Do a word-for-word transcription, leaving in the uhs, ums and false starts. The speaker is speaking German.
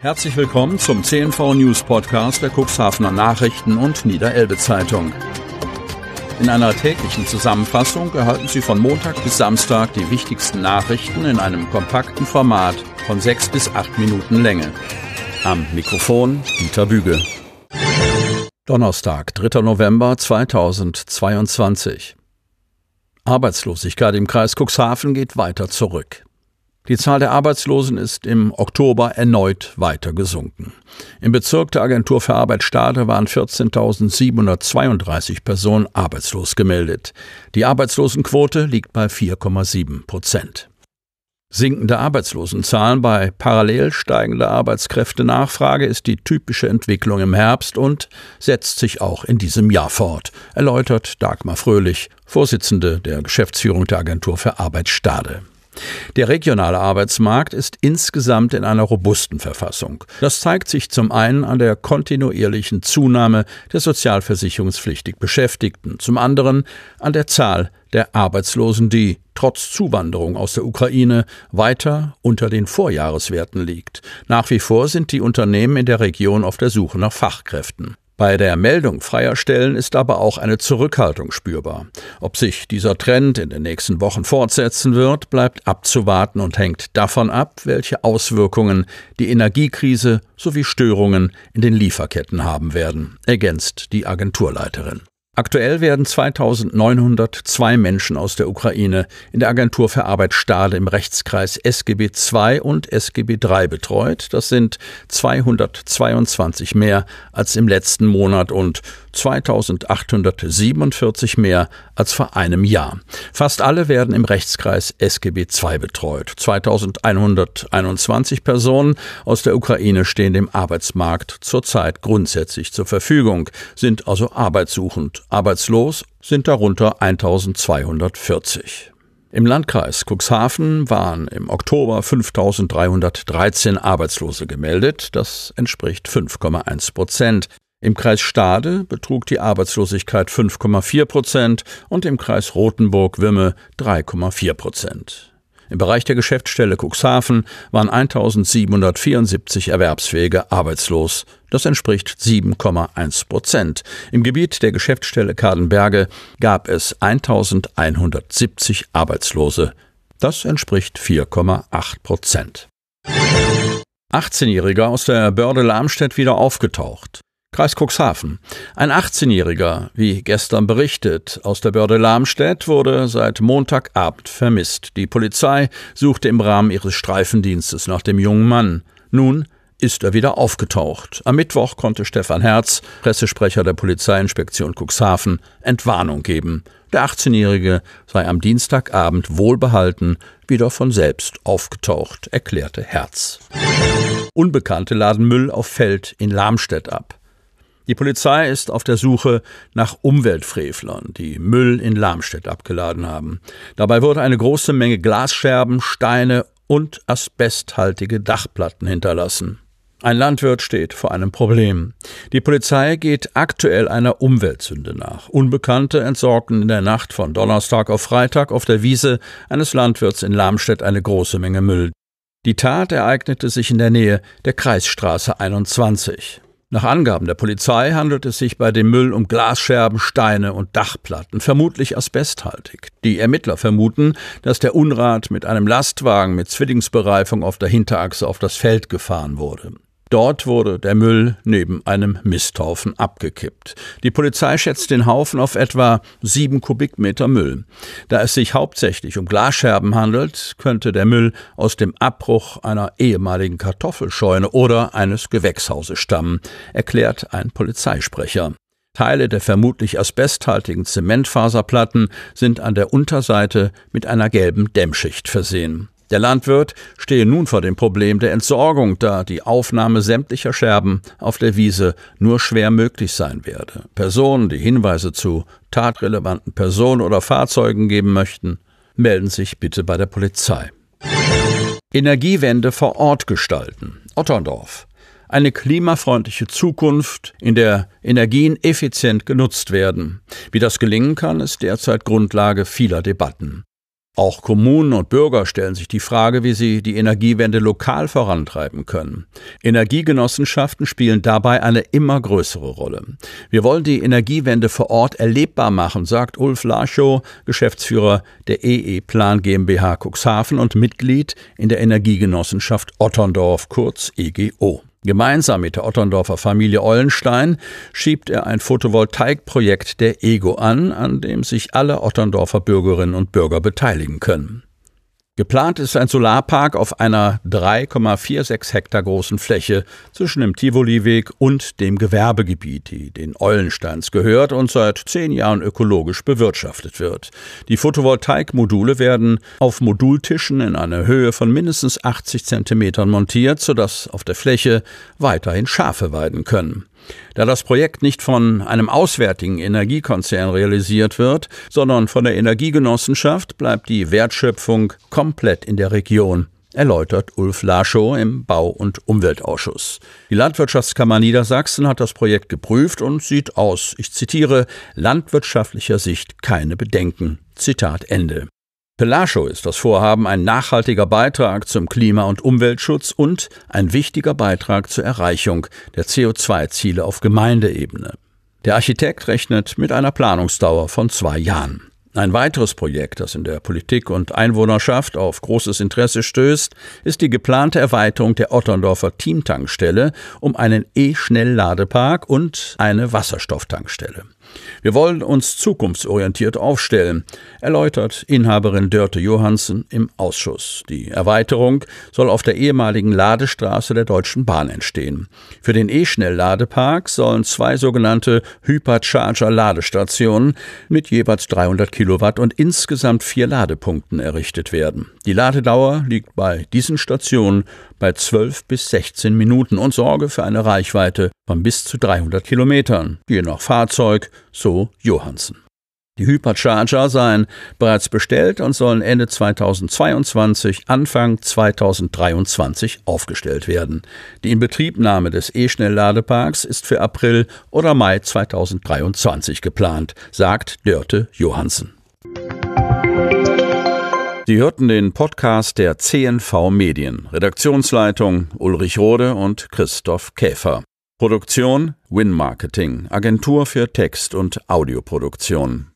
Herzlich willkommen zum C N V News Podcast der Cuxhavener Nachrichten und Niederelbe Zeitung. In einer täglichen Zusammenfassung erhalten Sie von Montag bis Samstag die wichtigsten Nachrichten in einem kompakten Format von sechs bis acht Minuten Länge. Am Mikrofon Dieter Büge. Donnerstag, dritter November zweitausendzweiundzwanzig. Arbeitslosigkeit im Kreis Cuxhaven geht weiter zurück. Die Zahl der Arbeitslosen ist im Oktober erneut weiter gesunken. Im Bezirk der Agentur für Arbeit Stade waren vierzehntausendsiebenhundertzweiunddreißig Personen arbeitslos gemeldet. Die Arbeitslosenquote liegt bei vier Komma sieben Prozent. Sinkende Arbeitslosenzahlen bei parallel steigender Arbeitskräftenachfrage ist die typische Entwicklung im Herbst und setzt sich auch in diesem Jahr fort, erläutert Dagmar Fröhlich, Vorsitzende der Geschäftsführung der Agentur für Arbeit Stade. Der regionale Arbeitsmarkt ist insgesamt in einer robusten Verfassung. Das zeigt sich zum einen an der kontinuierlichen Zunahme der sozialversicherungspflichtig Beschäftigten, zum anderen an der Zahl der Arbeitslosen, die trotz Zuwanderung aus der Ukraine weiter unter den Vorjahreswerten liegt. Nach wie vor sind die Unternehmen in der Region auf der Suche nach Fachkräften. Bei der Meldung freier Stellen ist aber auch eine Zurückhaltung spürbar. Ob sich dieser Trend in den nächsten Wochen fortsetzen wird, bleibt abzuwarten und hängt davon ab, welche Auswirkungen die Energiekrise sowie Störungen in den Lieferketten haben werden, ergänzt die Agenturleiterin. Aktuell werden zweitausendneunhundertzwei Menschen aus der Ukraine in der Agentur für Arbeit Stade im Rechtskreis S G B zwei und S G B drei betreut. Das sind zweihundertzweiundzwanzig mehr als im letzten Monat und zweitausendachthundertsiebenundvierzig mehr als vor einem Jahr. Fast alle werden im Rechtskreis S G B zwei betreut. zweitausendeinhunderteinundzwanzig Personen aus der Ukraine stehen dem Arbeitsmarkt zurzeit grundsätzlich zur Verfügung, sind also arbeitssuchend. Arbeitslos sind darunter eintausendzweihundertvierzig. Im Landkreis Cuxhaven waren im Oktober fünftausenddreihundertdreizehn Arbeitslose gemeldet. Das entspricht fünf Komma eins Prozent. Im Kreis Stade betrug die Arbeitslosigkeit fünf Komma vier Prozent und im Kreis Rothenburg-Wimme drei Komma vier Prozent. Im Bereich der Geschäftsstelle Cuxhaven waren eintausendsiebenhundertvierundsiebzig Erwerbsfähige arbeitslos. Das entspricht sieben Komma eins Prozent. Im Gebiet der Geschäftsstelle Kadenberge gab es eintausendeinhundertsiebzig Arbeitslose. Das entspricht vier Komma acht Prozent. achtzehnjähriger aus der Börde Lamstedt wieder aufgetaucht. Kreis Cuxhaven. Ein achtzehnjähriger, wie gestern berichtet, aus der Börde Lamstedt wurde seit Montagabend vermisst. Die Polizei suchte im Rahmen ihres Streifendienstes nach dem jungen Mann. Nun ist er wieder aufgetaucht. Am Mittwoch konnte Stefan Herz, Pressesprecher der Polizeiinspektion Cuxhaven, Entwarnung geben. Der achtzehnjährige sei am Dienstagabend wohlbehalten wieder von selbst aufgetaucht, erklärte Herz. Unbekannte laden Müll auf Feld in Lamstedt ab. Die Polizei ist auf der Suche nach Umweltfrevlern, die Müll in Lamstedt abgeladen haben. Dabei wurde eine große Menge Glasscherben, Steine und asbesthaltige Dachplatten hinterlassen. Ein Landwirt steht vor einem Problem. Die Polizei geht aktuell einer Umweltsünde nach. Unbekannte entsorgten in der Nacht von Donnerstag auf Freitag auf der Wiese eines Landwirts in Lamstedt eine große Menge Müll. Die Tat ereignete sich in der Nähe der Kreisstraße einundzwanzig. Nach Angaben der Polizei handelt es sich bei dem Müll um Glasscherben, Steine und Dachplatten, vermutlich asbesthaltig. Die Ermittler vermuten, dass der Unrat mit einem Lastwagen mit Zwillingsbereifung auf der Hinterachse auf das Feld gefahren wurde. Dort wurde der Müll neben einem Misthaufen abgekippt. Die Polizei schätzt den Haufen auf etwa sieben Kubikmeter Müll. Da es sich hauptsächlich um Glasscherben handelt, könnte der Müll aus dem Abbruch einer ehemaligen Kartoffelscheune oder eines Gewächshauses stammen, erklärt ein Polizeisprecher. Teile der vermutlich asbesthaltigen Zementfaserplatten sind an der Unterseite mit einer gelben Dämmschicht versehen. Der Landwirt stehe nun vor dem Problem der Entsorgung, da die Aufnahme sämtlicher Scherben auf der Wiese nur schwer möglich sein werde. Personen, die Hinweise zu tatrelevanten Personen oder Fahrzeugen geben möchten, melden sich bitte bei der Polizei. Energiewende vor Ort gestalten. Otterndorf. Eine klimafreundliche Zukunft, in der Energien effizient genutzt werden. Wie das gelingen kann, ist derzeit Grundlage vieler Debatten. Auch Kommunen und Bürger stellen sich die Frage, wie sie die Energiewende lokal vorantreiben können. Energiegenossenschaften spielen dabei eine immer größere Rolle. Wir wollen die Energiewende vor Ort erlebbar machen, sagt Ulf Laschow, Geschäftsführer der E E-Plan GmbH Cuxhaven und Mitglied in der Energiegenossenschaft Otterndorf, kurz E G O. Gemeinsam mit der Otterndorfer Familie Eulenstein schiebt er ein Photovoltaikprojekt der E G O an, an dem sich alle Otterndorfer Bürgerinnen und Bürger beteiligen können. Geplant ist ein Solarpark auf einer drei Komma sechsundvierzig Hektar großen Fläche zwischen dem Tivoliweg und dem Gewerbegebiet, die den Eulensteins gehört und seit zehn Jahren ökologisch bewirtschaftet wird. Die Photovoltaikmodule werden auf Modultischen in einer Höhe von mindestens achtzig Zentimetern montiert, sodass auf der Fläche weiterhin Schafe weiden können. Da das Projekt nicht von einem auswärtigen Energiekonzern realisiert wird, sondern von der Energiegenossenschaft, bleibt die Wertschöpfung komplett in der Region, erläutert Ulf Laschow im Bau- und Umweltausschuss. Die Landwirtschaftskammer Niedersachsen hat das Projekt geprüft und sieht aus, ich zitiere, landwirtschaftlicher Sicht keine Bedenken. Zitat Ende. Für Laschow ist das Vorhaben ein nachhaltiger Beitrag zum Klima- und Umweltschutz und ein wichtiger Beitrag zur Erreichung der C O zwei Ziele auf Gemeindeebene. Der Architekt rechnet mit einer Planungsdauer von zwei Jahren. Ein weiteres Projekt, das in der Politik und Einwohnerschaft auf großes Interesse stößt, ist die geplante Erweiterung der Otterndorfer Teamtankstelle um einen E-Schnellladepark und eine Wasserstofftankstelle. Wir wollen uns zukunftsorientiert aufstellen, erläutert Inhaberin Dörte Johansen im Ausschuss. Die Erweiterung soll auf der ehemaligen Ladestraße der Deutschen Bahn entstehen. Für den E-Schnellladepark sollen zwei sogenannte Hypercharger-Ladestationen mit jeweils dreihundert Kilowatt und insgesamt vier Ladepunkten errichtet werden. Die Ladedauer liegt bei diesen Stationen bei zwölf bis sechzehn Minuten und sorge für eine Reichweite von bis zu dreihundert Kilometern, je nach Fahrzeug, so Johansen. Die Hypercharger seien bereits bestellt und sollen Ende zweitausendzweiundzwanzig, Anfang zweitausenddreiundzwanzig aufgestellt werden. Die Inbetriebnahme des E-Schnellladeparks ist für April oder Mai zweitausenddreiundzwanzig geplant, sagt Dörte Johansen. Sie hörten den Podcast der C N V Medien. Redaktionsleitung Ulrich Rode und Christoph Käfer. Produktion Win Marketing, Agentur für Text- und Audioproduktion.